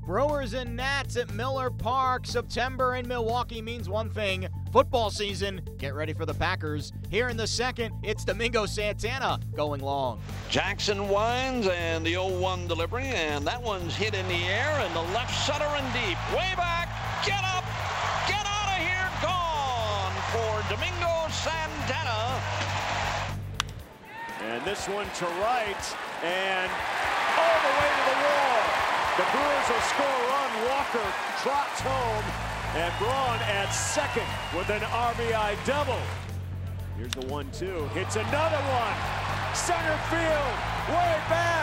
Brewers and Nats at Miller Park. September in Milwaukee means one thing: football season. Get ready for the Packers. Here in the second, it's Domingo Santana going long. Jackson winds and the 0-1 delivery, and that one's hit in the air and the left center and deep. Way back, get up, get out of here, gone for Domingo Santana. And this one to right and all the way to the wall. The Brewers will score a run. Walker trots home, and Braun at second with an RBI double. Here's the 1-2. Hits another one. Center field. Way back.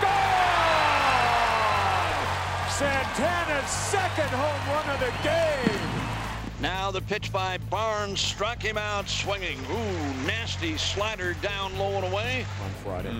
Gone! Santana's second home run of the game. Now the pitch by Barnes struck him out swinging. Ooh, nasty slider down low and away. On Friday.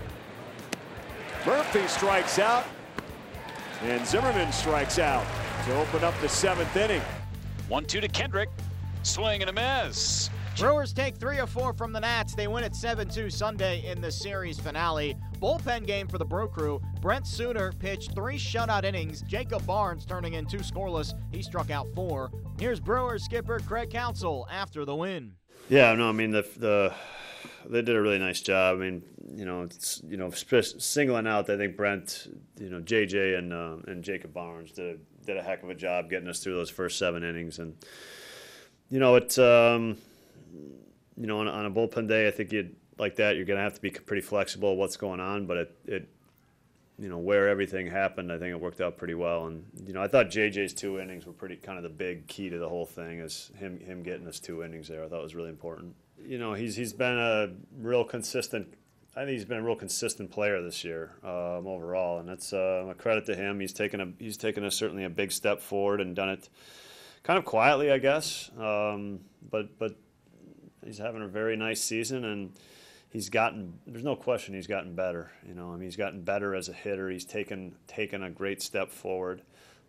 Murphy strikes out. And Zimmerman strikes out to open up the seventh inning. 1-2 to Kendrick. Swing and a miss. Brewers take 3 of 4 from the Nats. They win at 7-2 Sunday in the series finale. Bullpen game for the Brew Crew. Brent Suter pitched 3 shutout innings. Jacob Barnes turning in 2 scoreless. He struck out 4. Here's Brewers skipper Craig Counsell after the win. Yeah, no, I mean they did a really nice job. I mean, singling out, I think Brent, JJ and Jacob Barnes did a heck of a job getting us through those first 7 innings. And it's on a bullpen day, I think you're going to have to be pretty flexible what's going on. But where everything happened, I think it worked out pretty well. And I thought JJ's 2 innings were pretty kind of the big key to the whole thing, is him getting us 2 innings there. I thought it was really important. He's been a real consistent. I think he's been a real consistent player this year overall, and that's a credit to him. He's taken certainly a big step forward and done it kind of quietly, I guess. But he's having a very nice season, and there's no question he's gotten better. He's gotten better as a hitter. He's taken a great step forward.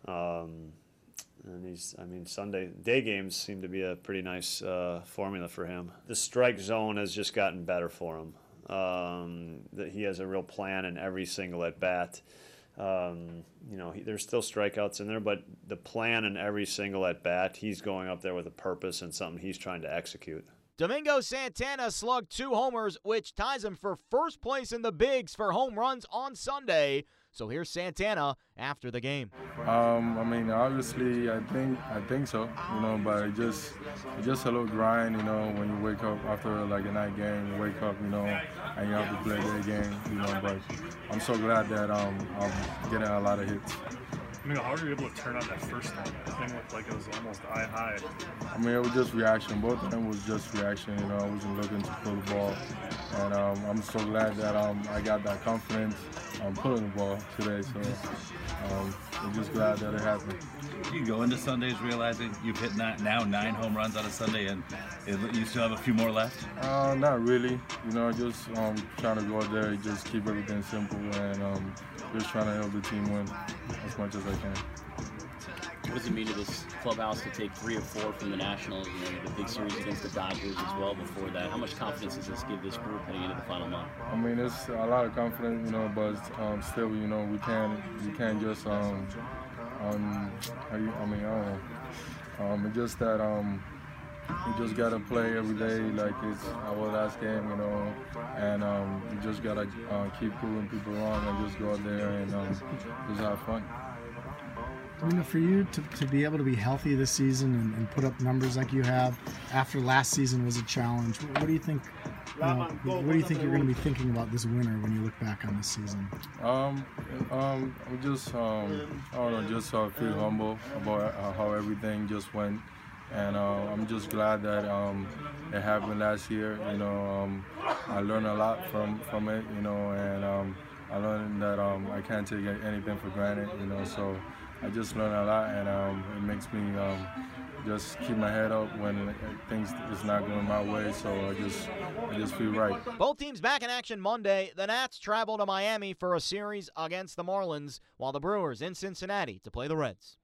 And Sunday day games seem to be a pretty nice formula for him. The strike zone has just gotten better for him. That he has a real plan in every single at bat. There's still strikeouts in there, but the plan in every single at bat, he's going up there with a purpose and something he's trying to execute. Domingo Santana slugged 2 homers, which ties him for first place in the bigs for home runs on Sunday. So here's Santana after the game. Obviously, I think so. But it's just a little grind. When you wake up after a night game, you wake up, and you have to play the game. But I'm so glad that I'm getting a lot of hits. How were you able to turn on that first one? The thing looked like it was almost eye high. It was just reaction. Both of them was just reaction. I wasn't looking to pull the ball. And I'm so glad that I got that confidence pulling the ball today. So I'm just glad that it happened. You go into Sundays realizing you've hit now 9 home runs on a Sunday, and you still have a few more left? Not really. Just trying to go out there, just keep everything simple, and just trying to help the team win as much as I can. What does it mean to this clubhouse to take 3 of 4 from the Nationals? The big series against the Dodgers as well before that. How much confidence does this give this group heading into the final month? It's a lot of confidence, but still, we can't just I don't know. It's just that you just gotta play every day like it's our last game, and you just gotta keep proving people wrong and just go out there and just have fun. For you to be able to be healthy this season and put up numbers like you have after last season was a challenge. What do you think? What do you think you're going to be thinking about this winter when you look back on this season? Just feel humble about how everything just went, and I'm just glad that it happened last year. I learned a lot from it. And I learned that I can't take anything for granted. So I just learned a lot, and it makes me just keep my head up when things is not going my way. So I just feel right. Both teams back in action Monday. The Nats travel to Miami for a series against the Marlins, while the Brewers in Cincinnati to play the Reds.